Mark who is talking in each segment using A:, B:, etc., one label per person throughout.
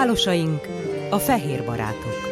A: Pálosaink, a fehér barátok.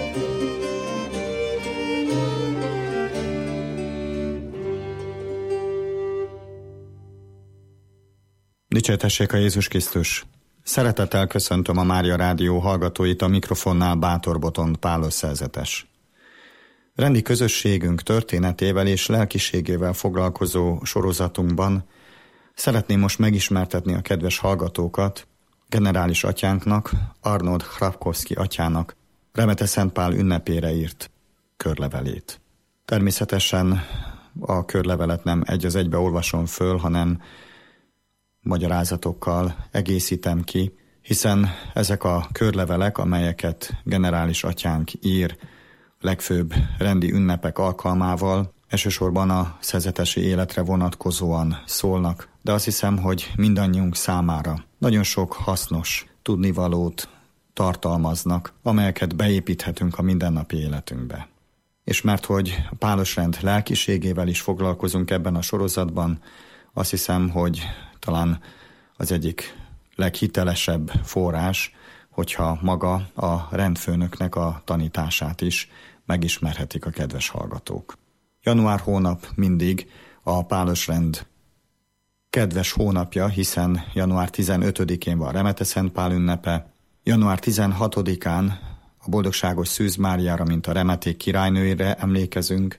B: Dicsértessék a Jézus Krisztus! Szeretettel köszöntöm a Mária Rádió hallgatóit, a mikrofonnál Bátor Botond Pálos szerzetes. Rendi közösségünk történetével és lelkiségével foglalkozó sorozatunkban szeretném most megismertetni a kedves hallgatókat generális atyánknak, Arnold Hrabkowski atyának Remete Szent Pál ünnepére írt körlevelét. Természetesen a körlevelet nem egy az egybe olvasom föl, hanem magyarázatokkal egészítem ki, hiszen ezek a körlevelek, amelyeket generális atyánk ír legfőbb rendi ünnepek alkalmával, elsősorban a szerzetesi életre vonatkozóan szólnak, de azt hiszem, hogy mindannyiunk számára nagyon sok hasznos tudnivalót tartalmaznak, amelyeket beépíthetünk a mindennapi életünkbe. És mert hogy a pálosrend lelkiségével is foglalkozunk ebben a sorozatban, azt hiszem, hogy talán az egyik leghitelesebb forrás, hogyha maga a rendfőnöknek a tanítását is megismerhetik a kedves hallgatók. Január hónap mindig a pálosrend kedves hónapja, hiszen január 15-én van Remete Szent Pál ünnepe, január 16-án a boldogságos Szűz Máriára, mint a remeték királynőjére emlékezünk,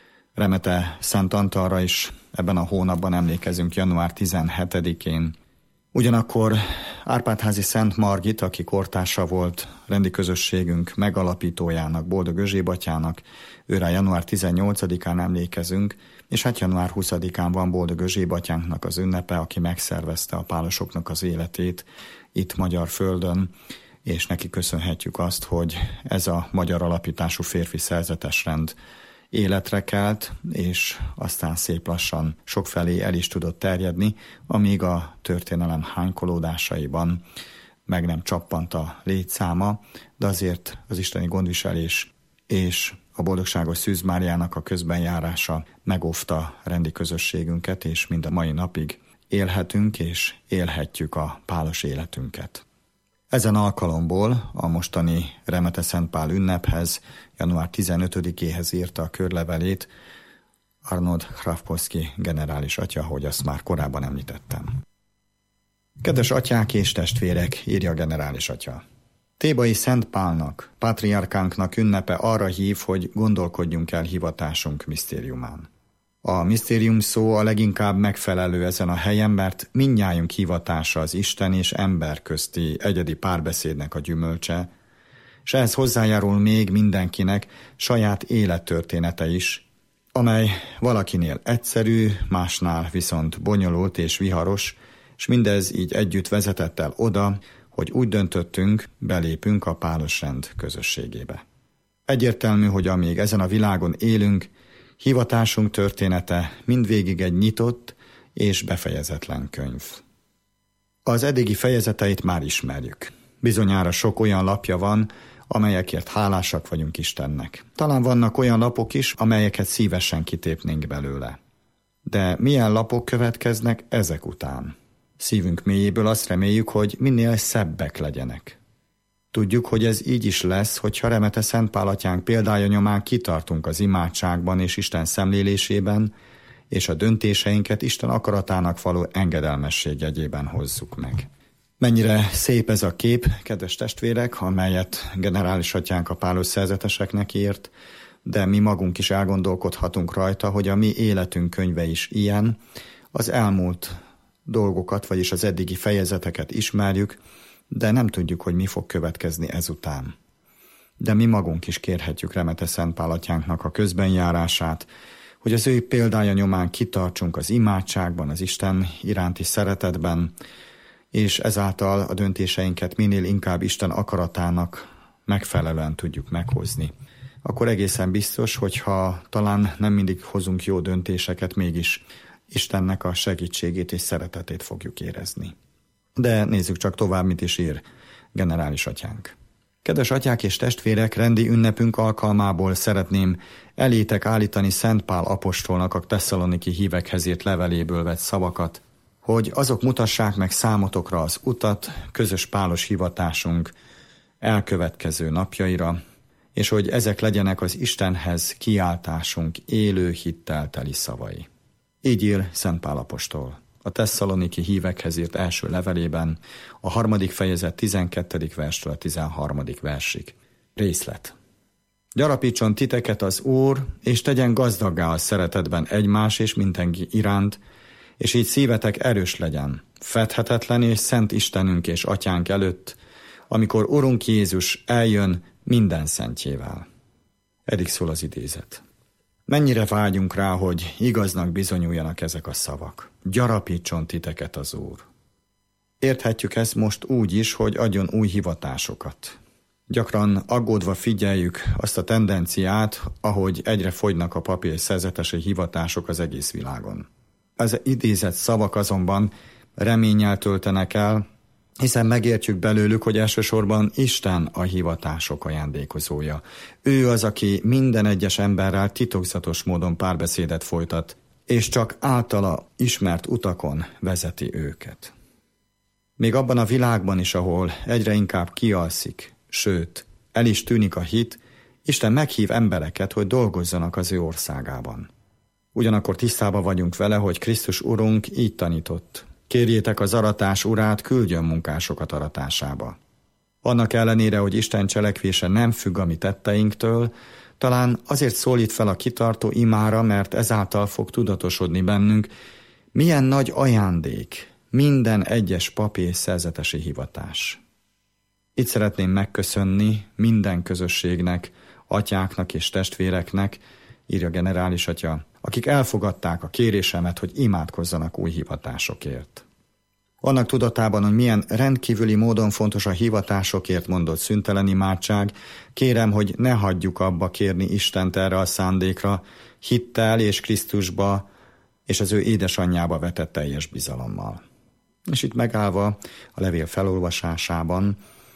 B: Remete Szent Antalra is ebben a hónapban emlékezünk január 17-én. Ugyanakkor Árpádházi Szent Margit, aki kortársa volt rendi közösségünk megalapítójának, Boldog Özséb atyának, őrá január 18-án emlékezünk, és hát január 20-án van Boldog Özséb atyánknak az ünnepe, aki megszervezte a pálosoknak az életét itt magyar földön, és neki köszönhetjük azt, hogy ez a magyar alapítású férfi szerzetesrend életre kelt, és aztán szép lassan sokfelé el is tudott terjedni, amíg a történelem hánykolódásaiban meg nem csappant a létszáma, de azért az isteni gondviselés és a boldogságos Szűz Máriának a közbenjárása megóvta rendi közösségünket, és mind a mai napig élhetünk és élhetjük a pálos életünket. Ezen alkalomból a mostani Remete Szent Pál ünnephez, január 15-éhez írta a körlevelét Arnold Hrabkowski generális atya, ahogy azt már korábban említettem. Kedves atyák és testvérek, írja a generális atya. Thébai Szent Pálnak, pátriárkánknak ünnepe arra hív, hogy gondolkodjunk el hivatásunk misztériumán. A misztérium szó a leginkább megfelelő ezen a helyen, mert mindnyájunk hivatása az Isten és ember közti egyedi párbeszédnek a gyümölcse, és ehhez hozzájárul még mindenkinek saját élettörténete is, amely valakinél egyszerű, másnál viszont bonyolult és viharos, és mindez így együtt vezetett el oda, hogy úgy döntöttünk, belépünk a pálosrend közösségébe. Egyértelmű, hogy amíg ezen a világon élünk, hivatásunk története mindvégig egy nyitott és befejezetlen könyv. Az eddigi fejezeteit már ismerjük. Bizonyára sok olyan lapja van, amelyekért hálásak vagyunk Istennek. Talán vannak olyan lapok is, amelyeket szívesen kitépnénk belőle. De milyen lapok következnek ezek után? Szívünk mélyéből azt reméljük, hogy minél szebbek legyenek. Tudjuk, hogy ez így is lesz, hogyha Remete Szent Pál atyánk példája nyomán kitartunk az imádságban és Isten szemlélésében, és a döntéseinket Isten akaratának való engedelmesség jegyében hozzuk meg. Mennyire szép ez a kép, kedves testvérek, amelyet generális atyánk a pálos szerzeteseknek írt, de mi magunk is elgondolkodhatunk rajta, hogy a mi életünk könyve is ilyen, az elmúlt dolgokat, vagyis az eddigi fejezeteket ismerjük, de nem tudjuk, hogy mi fog következni ezután. De mi magunk is kérhetjük Remete Szent Pál atyánknak a közbenjárását, hogy az ő példája nyomán kitartsunk az imádságban, az Isten iránti szeretetben, és ezáltal a döntéseinket minél inkább Isten akaratának megfelelően tudjuk meghozni. Akkor egészen biztos, hogyha talán nem mindig hozunk jó döntéseket, mégis Istennek a segítségét és szeretetét fogjuk érezni. De nézzük csak tovább, mit is ír generális atyánk. Kedves atyák és testvérek, rendi ünnepünk alkalmából szeretném elétek állítani Szent Pál apostolnak a tesszaloniki hívekhez írt leveléből vett szavakat, hogy azok mutassák meg számotokra az utat, közös pálos hivatásunk elkövetkező napjaira, és hogy ezek legyenek az Istenhez kiáltásunk élő hittel teli szavai. Így ír Szent Pál apostol a tesszaloniki hívekhez írt első levelében, a 3. fejezet 12. verstől a 13. versig. Részlet. Gyarapítson titeket az Úr, és tegyen gazdaggá a szeretetben egymás és mindenki iránt, és így szívetek erős legyen, fedhetetlen és szent Istenünk és Atyánk előtt, amikor Urunk Jézus eljön minden szentjével. Eddig szól az idézet. Mennyire vágyunk rá, hogy igaznak bizonyuljanak ezek a szavak. Gyarapítson titeket az Úr. Érthetjük ezt most úgy is, hogy adjon új hivatásokat. Gyakran aggódva figyeljük azt a tendenciát, ahogy egyre fogynak a papi és szerzetesi hivatások az egész világon. Az idézett szavak azonban reménnyel töltenek el, hiszen megértjük belőlük, hogy elsősorban Isten a hivatások ajándékozója. Ő az, aki minden egyes emberrel titokzatos módon párbeszédet folytat, és csak általa ismert utakon vezeti őket. Még abban a világban is, ahol egyre inkább kialszik, sőt, el is tűnik a hit, Isten meghív embereket, hogy dolgozzanak az ő országában. Ugyanakkor tisztában vagyunk vele, hogy Krisztus Urunk így tanított. Kérjétek az aratás urát, küldjön munkásokat aratásába. Annak ellenére, hogy Isten cselekvése nem függ a mi tetteinktől, talán azért szólít fel a kitartó imára, mert ezáltal fog tudatosodni bennünk, milyen nagy ajándék minden egyes papi és szerzetesi hivatás. Itt szeretném megköszönni minden közösségnek, atyáknak és testvéreknek, írja generális atya, akik elfogadták a kérésemet, hogy imádkozzanak új hivatásokért. Annak tudatában, hogy milyen rendkívüli módon fontos a hivatásokért mondott szüntelen imádság, kérem, hogy ne hagyjuk abba kérni Istent erre a szándékra, hittel és Krisztusba és az ő édesanyjába vetett teljes bizalommal. És itt megállva a levél felolvasásában,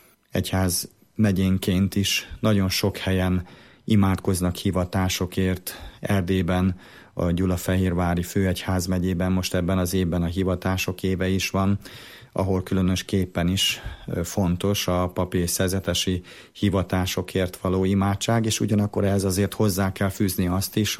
B: egyház megyénként is nagyon sok helyen imádkoznak hivatásokért. Erdélyben, a Gyulafehérvári főegyház megyében most ebben az évben a hivatások éve is van, ahol különösképpen is fontos a papi és szerzetesi hivatásokért való imádság, és ugyanakkor ehhez azért hozzá kell fűzni azt is,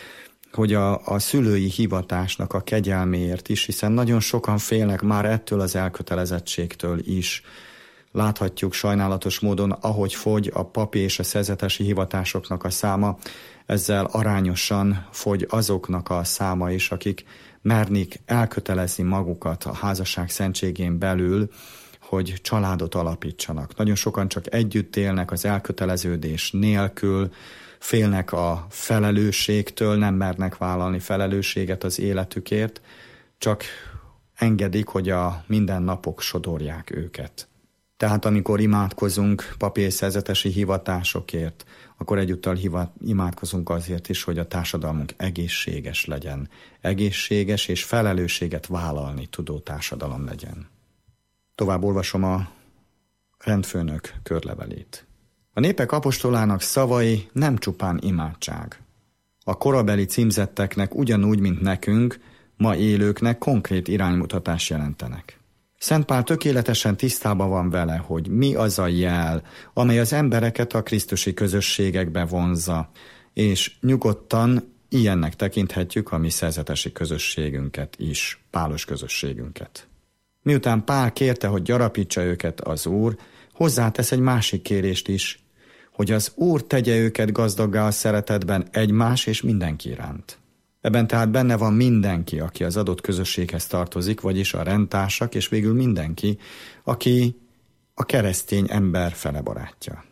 B: hogy a szülői hivatásnak a kegyelméért is, hiszen nagyon sokan félnek már ettől az elkötelezettségtől is. Láthatjuk sajnálatos módon, ahogy fogy a papi és a szerzetesi hivatásoknak a száma, ezzel arányosan fogy azoknak a száma is, akik mernik elkötelezni magukat a házasság szentségén belül, hogy családot alapítsanak. Nagyon sokan csak együtt élnek az elköteleződés nélkül, félnek a felelősségtől, nem mernek vállalni felelősséget az életükért, csak engedik, hogy a mindennapok sodorják őket. Tehát amikor imádkozunk papi és szerzetesi hivatásokért, akkor egyúttal imádkozunk azért is, hogy a társadalmunk egészséges legyen. Egészséges és felelősséget vállalni tudó társadalom legyen. Tovább olvasom a rendfőnök körlevelét. A népek apostolának szavai nem csupán imádság. A korabeli címzetteknek ugyanúgy, mint nekünk, ma élőknek konkrét iránymutatást jelentenek. Szent Pál tökéletesen tisztában van vele, hogy mi az a jel, amely az embereket a krisztusi közösségekbe vonzza, és nyugodtan ilyennek tekinthetjük a mi szerzetesi közösségünket is, pálos közösségünket. Miután Pál kérte, hogy gyarapítsa őket az Úr, hozzátesz egy másik kérést is, hogy az Úr tegye őket gazdaggá a szeretetben egymás és mindenki iránt. Ebben tehát benne van mindenki, aki az adott közösséghez tartozik, vagyis a rendtársak, és végül mindenki, aki a keresztény ember fele barátja.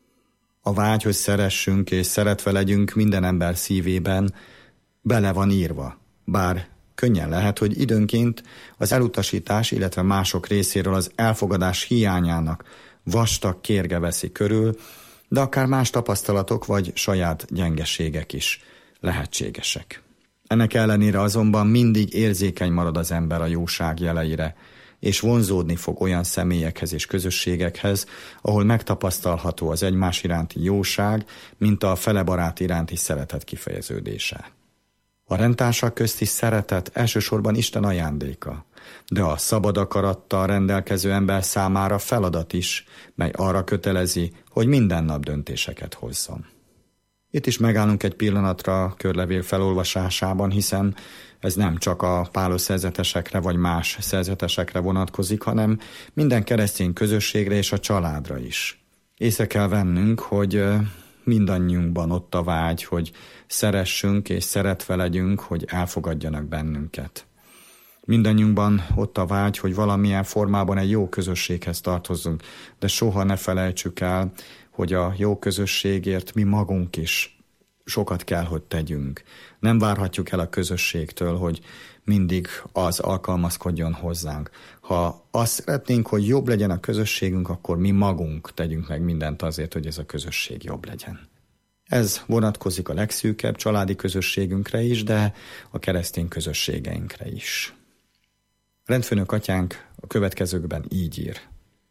B: A vágy, hogy szeressünk és szeretve legyünk minden ember szívében, bele van írva, bár könnyen lehet, hogy időnként az elutasítás, illetve mások részéről az elfogadás hiányának vastag kérge veszi körül, de akár más tapasztalatok vagy saját gyengeségek is lehetségesek. Ennek ellenére azonban mindig érzékeny marad az ember a jóság jeleire, és vonzódni fog olyan személyekhez és közösségekhez, ahol megtapasztalható az egymás iránti jóság, mint a fele barát iránti szeretet kifejeződése. A rendtársak közti szeretet elsősorban Isten ajándéka, de a szabad akarattal rendelkező ember számára feladat is, mely arra kötelezi, hogy minden nap döntéseket hozzon. Itt is megállunk egy pillanatra a körlevél felolvasásában, hiszen ez nem csak a pálos szerzetesekre vagy más szerzetesekre vonatkozik, hanem minden keresztény közösségre és a családra is. Észre kell vennünk, hogy mindannyiunkban ott a vágy, hogy szeressünk és szeretve legyünk, hogy elfogadjanak bennünket. Mindannyiunkban ott a vágy, hogy valamilyen formában egy jó közösséghez tartozzunk, de soha ne felejtsük el, hogy a jó közösségért mi magunk is sokat kell, hogy tegyünk. Nem várhatjuk el a közösségtől, hogy mindig az alkalmazkodjon hozzánk. Ha azt szeretnénk, hogy jobb legyen a közösségünk, akkor mi magunk tegyünk meg mindent azért, hogy ez a közösség jobb legyen. Ez vonatkozik a legszűkebb családi közösségünkre is, de a keresztény közösségeinkre is. Rendfőnök atyánk a következőkben így ír.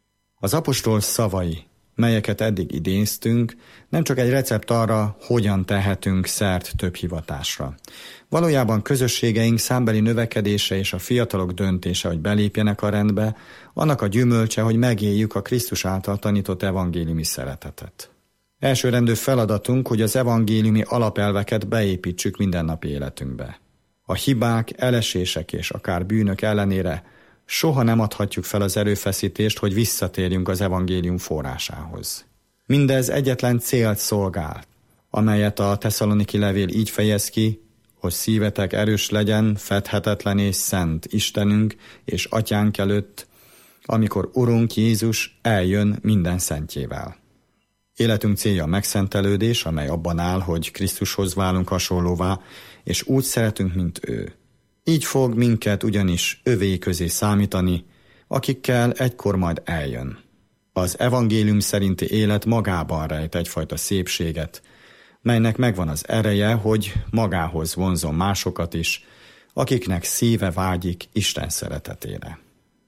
B: Az apostol szavai, melyeket eddig idéztünk, nem csak egy recept arra, hogyan tehetünk szert több hivatásra. Valójában közösségeink számbeli növekedése és a fiatalok döntése, hogy belépjenek a rendbe, annak a gyümölcse, hogy megéljük a Krisztus által tanított evangéliumi szeretetet. Elsőrendű feladatunk, hogy az evangéliumi alapelveket beépítsük mindennapi életünkbe. A hibák, elesések és akár bűnök ellenére soha nem adhatjuk fel az erőfeszítést, hogy visszatérjünk az evangélium forrásához. Mindez egyetlen célt szolgál, amelyet a Tesszaloniki levél így fejez ki, hogy szívetek erős legyen, fedhetetlen és szent Istenünk és Atyánk előtt, amikor Urunk Jézus eljön minden szentjével. Életünk célja a megszentelődés, amely abban áll, hogy Krisztushoz válunk hasonlóvá, és úgy szeretünk, mint ő. Így fog minket ugyanis övé közé számítani, akikkel egykor majd eljön. Az evangélium szerinti élet magában rejt egyfajta szépséget, melynek megvan az ereje, hogy magához vonzon másokat is, akiknek szíve vágyik Isten szeretetére.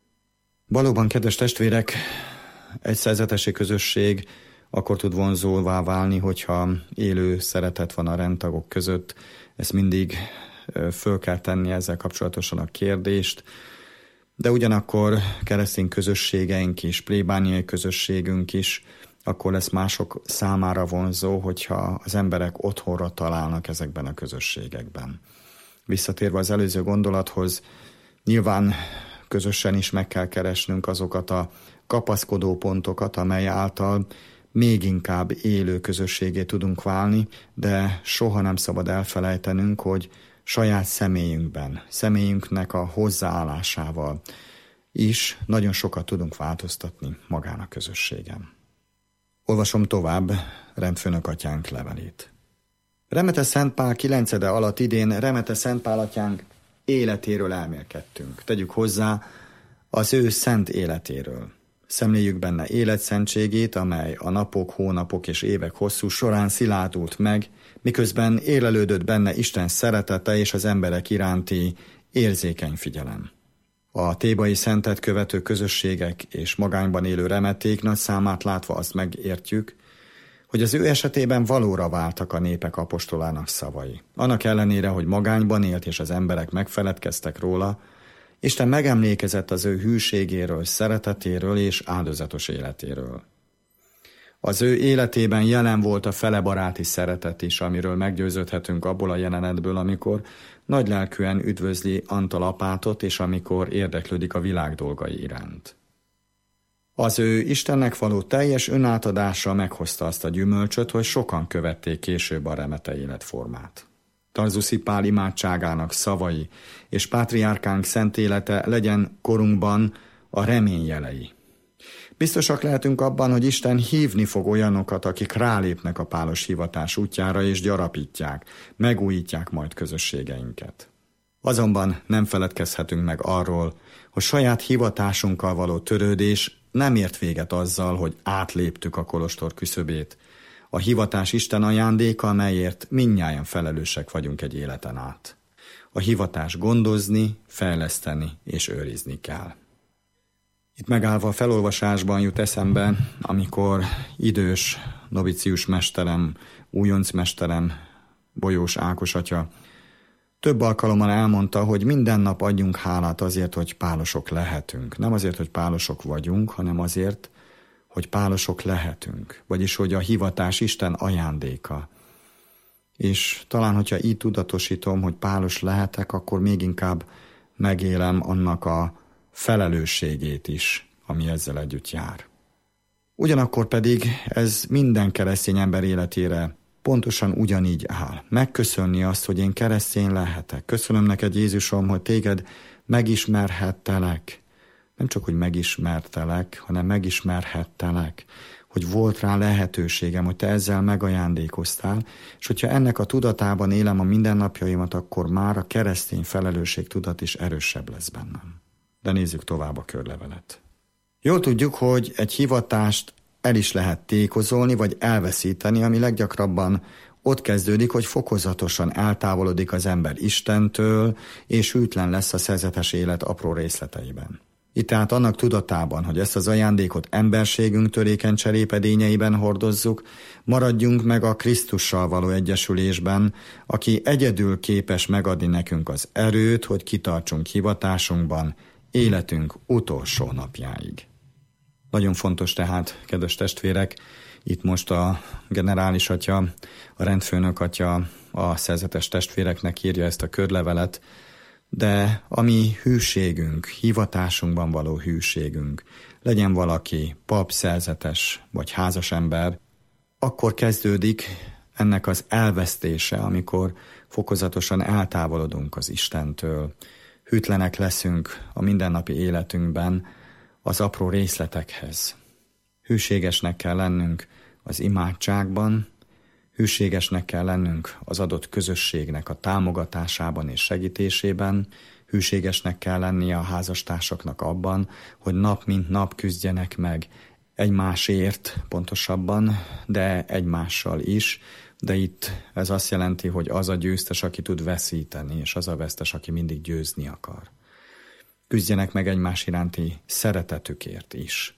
B: Valóban, kedves testvérek, egy szerzetesi közösség akkor tud vonzóvá válni, hogyha élő szeretet van a rendtagok között. Ezt mindig föl kell tenni ezzel kapcsolatosan a kérdést, de ugyanakkor keresztény közösségeink is, plébániai közösségünk is, akkor lesz mások számára vonzó, hogyha az emberek otthonra találnak ezekben a közösségekben. Visszatérve az előző gondolathoz, nyilván közösen is meg kell keresnünk azokat a kapaszkodó pontokat, amely által még inkább élő közösségé tudunk válni, de soha nem szabad elfelejtenünk, hogy saját személyünkben, személyünknek a hozzáállásával is nagyon sokat tudunk változtatni magán a közösségen. Olvasom tovább Rendfőnök atyánk levelét. Remete Szent Pál 9. alatt idén Remete Szent Pál atyánk életéről elmélkedtünk. Tegyük hozzá az ő szent életéről. Szemléljük benne életszentségét, amely a napok, hónapok és évek hosszú során szilárdult meg, miközben élelődött benne Isten szeretete és az emberek iránti érzékeny figyelem. A thébai szentet követő közösségek és magányban élő remeték nagy számát látva azt megértjük, hogy az ő esetében valóra váltak a népek apostolának szavai. Annak ellenére, hogy magányban élt és az emberek megfeledkeztek róla, Isten megemlékezett az ő hűségéről, szeretetéről és áldozatos életéről. Az ő életében jelen volt a felebaráti szeretet is, amiről meggyőződhetünk abból a jelenetből, amikor nagylelkűen üdvözli Antal apátot, és amikor érdeklődik a világ dolgai iránt. Az ő Istennek való teljes önátadása meghozta azt a gyümölcsöt, hogy sokan követték később a remete életformát. Tarzuszi Pál imádságának szavai és pátriárkánk szent élete legyen korunkban a remény jelei. Biztosak lehetünk abban, hogy Isten hívni fog olyanokat, akik rálépnek a pálos hivatás útjára és gyarapítják, megújítják majd közösségeinket. Azonban nem feledkezhetünk meg arról, hogy saját hivatásunkkal való törődés nem ért véget azzal, hogy átléptük a kolostor küszöbét. A hivatás Isten ajándéka, amelyért mindnyájan felelősek vagyunk egy életen át. A hivatás gondozni, fejleszteni és őrizni kell. Itt megállva a felolvasásban jut eszembe, amikor idős novicius mesterem, újoncmesterem, Bolyós Ákos atya Több alkalommal elmondta, hogy minden nap adjunk hálát azért, hogy pálosok lehetünk. Nem azért, hogy pálosok vagyunk, hanem azért, hogy pálosok lehetünk. Vagyis, hogy a hivatás Isten ajándéka. És talán, hogyha így tudatosítom, hogy pálos lehetek, akkor még inkább megélem annak a felelősségét is, ami ezzel együtt jár. Ugyanakkor pedig ez minden keresztény ember életére pontosan ugyanígy áll. Megköszönni azt, hogy én keresztény lehetek. Köszönöm neked, Jézusom, hogy téged megismerhettelek. Nem csak, hogy megismertelek, hanem megismerhettelek. Hogy volt rá lehetőségem, hogy te ezzel megajándékoztál, és hogyha ennek a tudatában élem a mindennapjaimat, akkor már a keresztény felelősség tudat is erősebb lesz bennem. De nézzük tovább a körlevelet. Jól tudjuk, hogy egy hivatást el is lehet tékozolni, vagy elveszíteni, ami leggyakrabban ott kezdődik, hogy fokozatosan eltávolodik az ember Istentől, és hűtlen lesz a szerzetes élet apró részleteiben. Itt tehát annak tudatában, hogy ezt az ajándékot emberségünk törékeny cserépedényeiben hordozzuk, maradjunk meg a Krisztussal való egyesülésben, aki egyedül képes megadni nekünk az erőt, hogy kitartsunk hivatásunkban, életünk utolsó napjáig. Nagyon fontos tehát, kedves testvérek, itt most a generális atya, a rendfőnök atya a szerzetes testvéreknek írja ezt a körlevelet, de a mi hűségünk, hivatásunkban való hűségünk, legyen valaki pap, szerzetes vagy házas ember, akkor kezdődik ennek az elvesztése, amikor fokozatosan eltávolodunk az Istentől. Hűtlenek leszünk a mindennapi életünkben az apró részletekhez. Hűségesnek kell lennünk az imádságban, hűségesnek kell lennünk az adott közösségnek a támogatásában és segítésében, hűségesnek kell lennie a házastársaknak abban, hogy nap mint nap küzdjenek meg egymásért pontosabban, de egymással is, de itt ez azt jelenti, hogy az a győztes, aki tud veszíteni, és az a vesztes, aki mindig győzni akar. Küzdjenek meg egymás iránti szeretetükért is.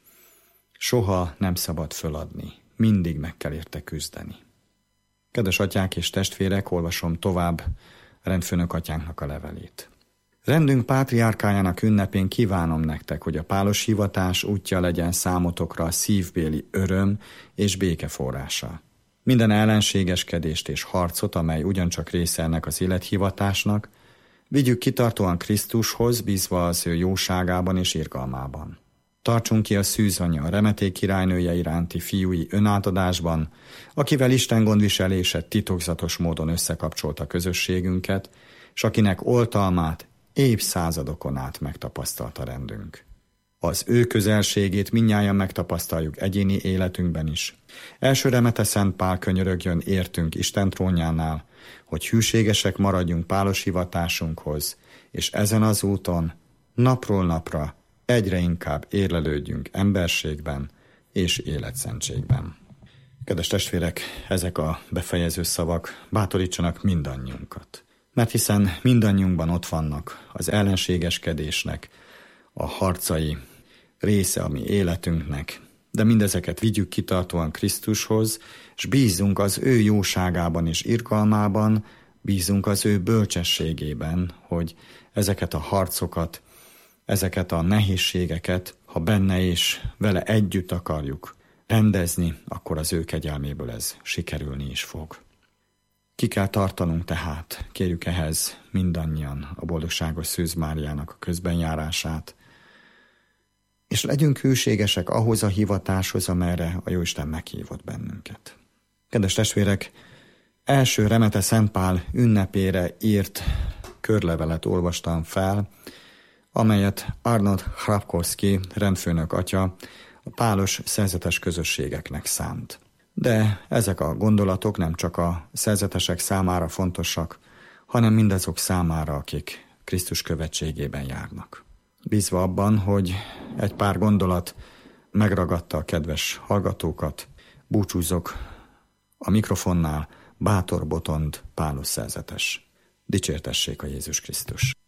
B: Soha nem szabad föladni, mindig meg kell érte küzdeni. Kedves atyák és testvérek, olvasom tovább rendfőnök atyánknak a levelét. Rendünk pátriárkájának ünnepén kívánom nektek, hogy a pálos hivatás útja legyen számotokra a szívbéli öröm és béke forrása. Minden ellenségeskedést és harcot, amely ugyancsak része ennek az élethivatásnak, vigyük kitartóan Krisztushoz, bízva az ő jóságában és irgalmában. Tartsunk ki a szűzanya, a remeték királynője iránti fiúi önátadásban, akivel Isten gondviselése titokzatos módon összekapcsolta közösségünket, s akinek oltalmát évszázadokon át megtapasztalta rendünk. Az ő közelségét mindnyájan megtapasztaljuk egyéni életünkben is. Első remete Szent Pál könyörögjön értünk Isten trónjánál, hogy hűségesek maradjunk pálos hivatásunkhoz, és ezen az úton napról napra egyre inkább érlelődjünk emberségben és életszentségben. Kedves testvérek, ezek a befejező szavak bátorítsanak mindannyiunkat. Mert hiszen mindannyiunkban ott vannak az ellenségeskedésnek a harcai, része a mi életünknek, de mindezeket vigyük kitartóan Krisztushoz, és bízunk az ő jóságában és irgalmában, bízunk az ő bölcsességében, hogy ezeket a harcokat, ezeket a nehézségeket, ha benne és vele együtt akarjuk rendezni, akkor az ő kegyelméből ez sikerülni is fog. Ki kell tartanunk tehát, kérjük ehhez mindannyian a boldogságos Szűz Máriának a közbenjárását, és legyünk hűségesek ahhoz a hivatáshoz, amelyre a Jóisten meghívott bennünket. Kedves testvérek, első remete Szent Pál ünnepére írt körlevelet olvastam fel, amelyet Arnold Hrabkowski rendfőnök atya a pálos szerzetes közösségeknek szánt. De ezek a gondolatok nem csak a szerzetesek számára fontosak, hanem mindazok számára, akik Krisztus követségében járnak. Bízva abban, hogy egy pár gondolat megragadta a kedves hallgatókat, búcsúzok a mikrofonnál, Bátor Botond pálos szerzetes. Dicsértessék a Jézus Krisztus!